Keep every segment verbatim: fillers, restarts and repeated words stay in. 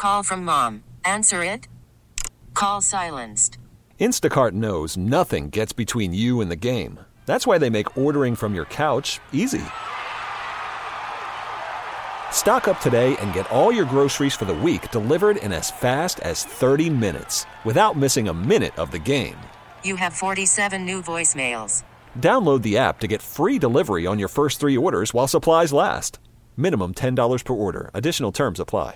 Call from mom. Answer it. Call silenced. Instacart knows nothing gets between you and the game. That's why they make ordering from your couch easy. Stock up today and get all your groceries for the week delivered in as fast as thirty minutes without missing a minute of the game. You have forty-seven new voicemails. Download the app to get free delivery on your first three orders while supplies last. Minimum ten dollars per order. Additional terms apply.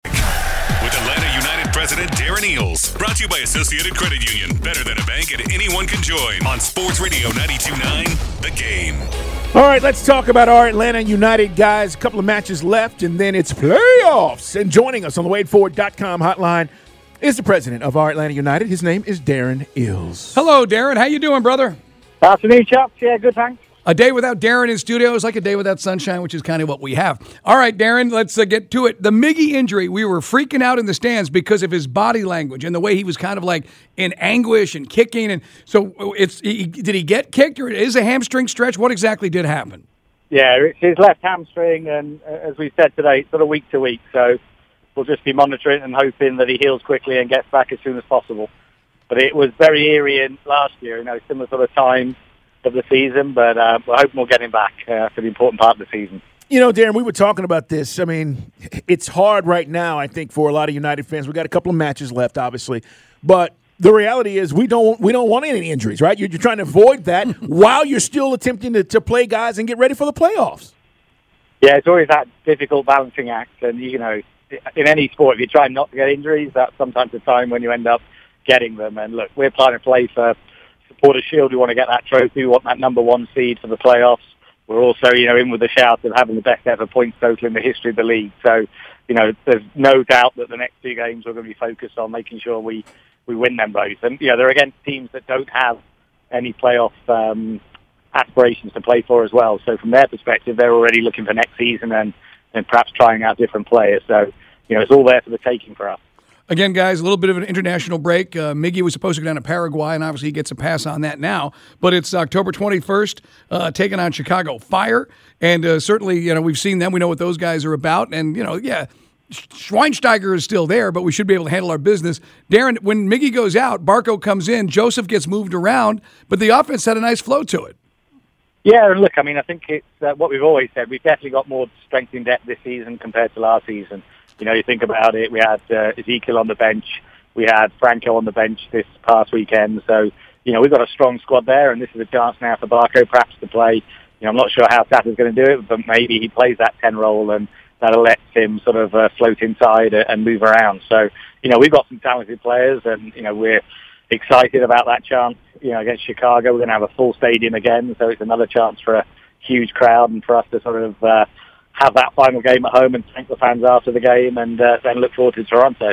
With Atlanta United President Darren Eales. Brought to you by Associated Credit Union. Better than a bank, and anyone can join. On Sports Radio ninety-two point nine, The Game. All right, let's talk about our Atlanta United guys. A couple of matches left, and then it's playoffs. And joining us on the Wade Ford dot com hotline is the president of our Atlanta United. His name is Darren Eales. Hello, Darren. How you doing, brother? Afternoon, chaps. Yeah, good, thanks. A day without Darren in studio is like a day without sunshine, which is kind of what we have. All right, Darren, let's uh, get to it. The Miggy injury, we were freaking out in the stands because of his body language and the way he was kind of like in anguish and kicking. And so it's he, did he get kicked, or is a hamstring stretch? What exactly did happen? Yeah, it's his left hamstring, and uh, as we said today, it's sort of week to week. So we'll just be monitoring and hoping that he heals quickly and gets back as soon as possible. But it was very eerie in last year, you know, similar sort of time of the season, but uh, we're hoping we'll get him back uh, for the important part of the season. You know, Darren, we were talking about this. I mean, it's hard right now, I think, for a lot of United fans. We've got a couple of matches left, obviously, but the reality is we don't we don't want any injuries, right? You're, you're trying to avoid that while you're still attempting to, to play guys and get ready for the playoffs. Yeah, it's always that difficult balancing act, and, you know, in any sport, if you try not to get injuries, that's sometimes the time when you end up getting them. And look, we're trying to play for Supporters Shield. We want to get that trophy. We want that number one seed for the playoffs. We're also, you know, in with the shout of having the best ever points total in the history of the league. So, you know, there's no doubt that the next two games we're going to be focused on making sure we, we win them both. And, you know, they're against teams that don't have any playoff um, aspirations to play for as well. So from their perspective, they're already looking for next season and, and perhaps trying out different players. So, you know, it's all there for the taking for us. Again, guys, a little bit of an international break. Uh, Miggy was supposed to go down to Paraguay, and obviously he gets a pass on that now. But it's October twenty-first, uh, taking on Chicago Fire. And uh, certainly, you know, we've seen them. We know what those guys are about. And, you know, yeah, Schweinsteiger is still there, but we should be able to handle our business. Darren, when Miggy goes out, Barco comes in, Joseph gets moved around, but the offense had a nice flow to it. Yeah, and look, I mean, I think it's uh, what we've always said. We've definitely got more strength in depth this season compared to last season. You know, you think about it, we had uh, Ezekiel on the bench. We had Franco on the bench this past weekend. So, you know, we've got a strong squad there, and this is a chance now for Barco perhaps to play. You know, I'm not sure how Sata's going to do it, but maybe he plays that ten role, and that'll let him sort of uh, float inside and move around. So, you know, we've got some talented players, and, you know, we're excited about that chance. You know, against Chicago, we're going to have a full stadium again, so it's another chance for a huge crowd and for us to sort of uh, have that final game at home and thank the fans after the game, and uh, then look forward to Toronto.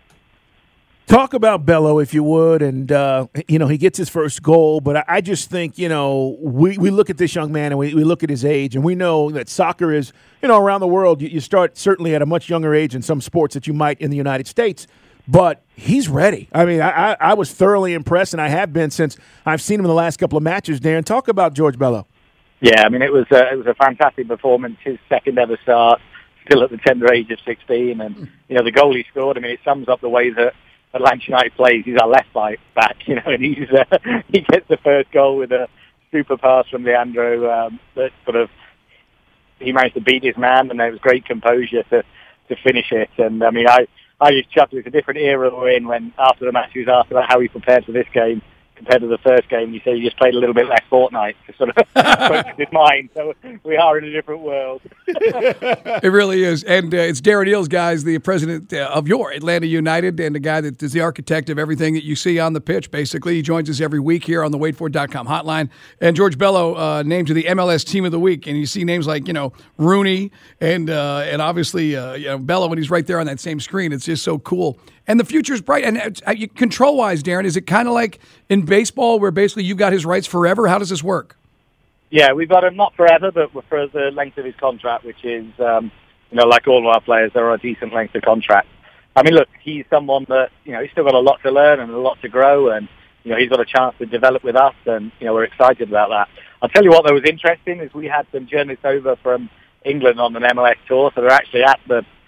Talk about Bello, if you would, and, uh, you know, he gets his first goal, but I, I just think, you know, we, we look at this young man and we, we look at his age, and we know that soccer is, you know, around the world, you, you start certainly at a much younger age in some sports that you might in the United States, but he's ready. I mean, I, I, I was thoroughly impressed, and I have been since I've seen him in the last couple of matches. Darren, talk about George Bello. Yeah, I mean, it was a, it was a fantastic performance. His second ever start, still at the tender age of sixteen, and you know the goal he scored. I mean, it sums up the way that Atlanta United plays. He's our left back, you know, and he's uh, he gets the first goal with a super pass from Leandro um, that sort of he managed to beat his man, and there was great composure to to finish it. And I mean, I I just chuckled. It's a different era we're in when after the match he was asked about how he prepared for this game compared to the first game. He said he just played a little bit less Fortnite to sort of focus his mind. So we are in a different world. It really is. And uh, it's Darren Eales, guys, the president uh, of your Atlanta United, and the guy that is the architect of everything that you see on the pitch, basically. He joins us every week here on the Wade Ford dot com hotline. And George Bello uh, named to the M L S Team of the Week. And you see names like, you know, Rooney and uh, and obviously uh, you know, Bello when he's right there on that same screen. It's just so cool. And the future's bright. And uh, control-wise, Darren, is it kind of like in baseball where basically you've got his rights forever? How does this work? Yeah, we've got him not forever, but for the length of his contract, which is, um, you know, like all of our players, they're on a decent length of contract. I mean, look, he's someone that, you know, he's still got a lot to learn and a lot to grow, and, you know, he's got a chance to develop with us, and, you know, we're excited about that. I'll tell you what, though, was interesting is we had some journalists over from England on an M L S tour, so they're actually at the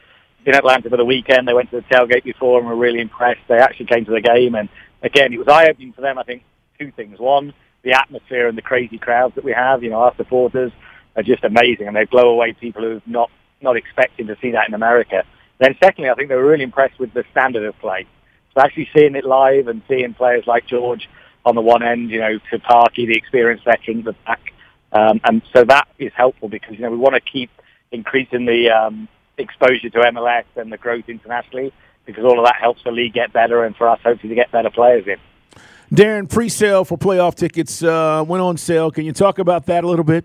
in Atlanta for the weekend. They went to the tailgate before and were really impressed. They actually came to the game, and again, it was eye-opening for them. I think two things. One, the atmosphere and the crazy crowds that we have. You know, our supporters are just amazing, and they blow away people who are not not expecting to see that in America. Then secondly, I think they were really impressed with the standard of play. So actually seeing it live and seeing players like George on the one end, you know, to Parkey, the experienced veteran, at the back. Um, and so that is helpful because, you know, we want to keep increasing the um, exposure to M L S and the growth internationally because all of that helps the league get better and for us hopefully to get better players in. Darren, pre-sale for playoff tickets uh, went on sale. Can you talk about that a little bit?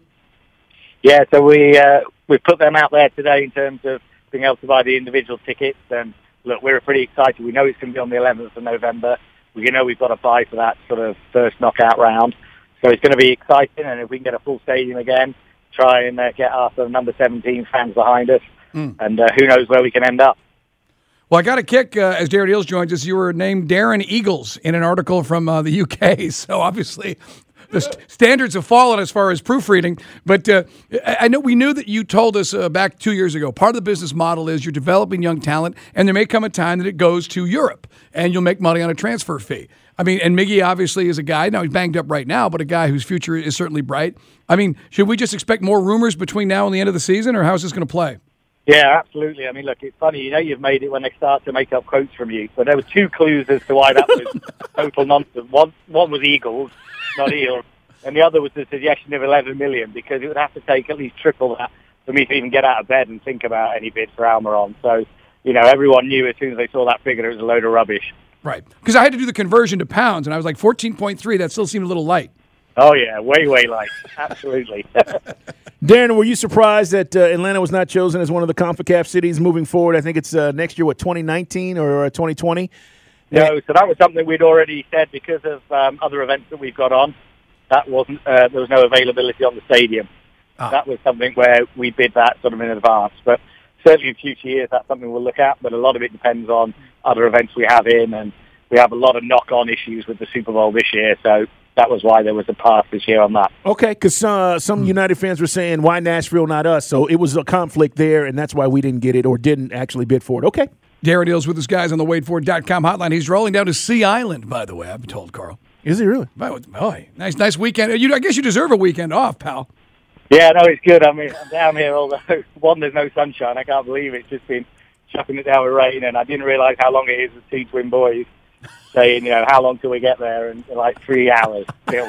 Yeah, so we uh, we put them out there today in terms of being able to buy the individual tickets. And look, we're pretty excited. We know it's going to be on the eleventh of November. We know we've got to buy for that sort of first knockout round. So it's going to be exciting. And if we can get a full stadium again, try and uh, get our sort of number seventeen fans behind us. Mm. And uh, who knows where we can end up. Well, I got a kick uh, as Darren Eales joins us. You were named Darren Eagles in an article from uh, the U K. So obviously the st- standards have fallen as far as proofreading. But uh, I know we knew that you told us uh, back two years ago, part of the business model is you're developing young talent, and there may come a time that it goes to Europe, and you'll make money on a transfer fee. I mean, and Miggy obviously is a guy, now he's banged up right now, but a guy whose future is certainly bright. I mean, should we just expect more rumors between now and the end of the season, or how is this going to play? Yeah, absolutely. I mean, look, it's funny. You know you've made it when they start to make up quotes from you. But there were two clues as to why that was total nonsense. One, one was Eagles, not Eels. And the other was the suggestion of eleven million dollars because it would have to take at least triple that for me to even get out of bed and think about any bid for Almiron. So, you know, everyone knew as soon as they saw that figure it was a load of rubbish. Right. Because I had to do the conversion to pounds, and I was like, fourteen point three, that still seemed a little light. Oh, yeah, way, way light. Absolutely. Darren, were you surprised that uh, Atlanta was not chosen as one of the CONCACAF cities moving forward? I think it's uh, next year, what, twenty nineteen or twenty twenty? No, so that was something we'd already said because of um, other events that we've got on. That wasn't, uh, there was no availability on the stadium. Ah. That was something where we bid that sort of in advance. But certainly in future years, that's something we'll look at. But a lot of it depends on other events we have in, and we have a lot of knock-on issues with the Super Bowl this year. So that was why there was a pass this year on that. Okay, because uh, some United fans were saying, why Nashville, not us? So it was a conflict there, and that's why we didn't get it or didn't actually bid for it. Okay. Darren Eales with his guys on the wait for it dot com hotline. He's rolling down to Sea Island, by the way, I've been told, Carl. Is he really? Boy, nice nice weekend. You, I guess you deserve a weekend off, pal. Yeah, no, it's good. I mean, I'm down here, although, one, there's no sunshine. I can't believe it. It's just been chucking it down with rain, and I didn't realise how long it is with two twin boys. Saying, you know, how long till we get there? And like three hours still.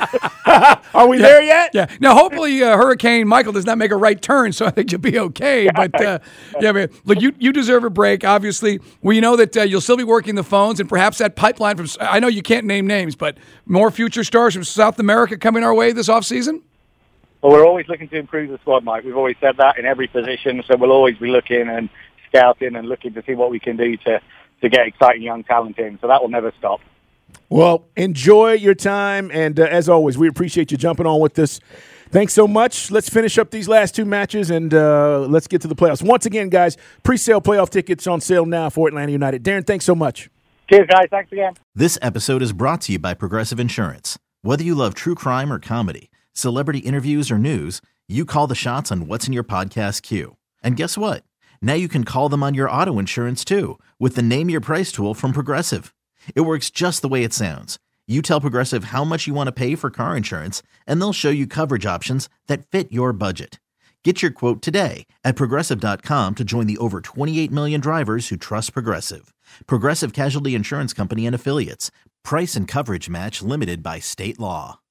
Are we yeah, there yet? Yeah. Now, hopefully, uh, Hurricane Michael does not make a right turn, so I think you'll be okay. But uh, yeah, man, look, you, you deserve a break. Obviously, we know that uh, you'll still be working the phones, and perhaps that pipeline from. I know you can't name names, but more future stars from South America coming our way this offseason? Well, we're always looking to improve the squad, Mike. We've always said that in every position, so we'll always be looking and scouting and looking to see what we can do to. to get exciting young talent in, so that will never stop. Well, enjoy your time, and uh, as always, we appreciate you jumping on with us. Thanks so much. Let's finish up these last two matches, and uh, let's get to the playoffs. Once again, guys, pre-sale playoff tickets on sale now for Atlanta United. Darren, thanks so much. Cheers, guys. Thanks again. This episode is brought to you by Progressive Insurance. Whether you love true crime or comedy, celebrity interviews or news, you call the shots on what's in your podcast queue. And guess what? Now you can call them on your auto insurance, too, with the Name Your Price tool from Progressive. It works just the way it sounds. You tell Progressive how much you want to pay for car insurance, and they'll show you coverage options that fit your budget. Get your quote today at Progressive dot com to join the over twenty-eight million drivers who trust Progressive. Progressive Casualty Insurance Company and Affiliates. Price and coverage match limited by state law.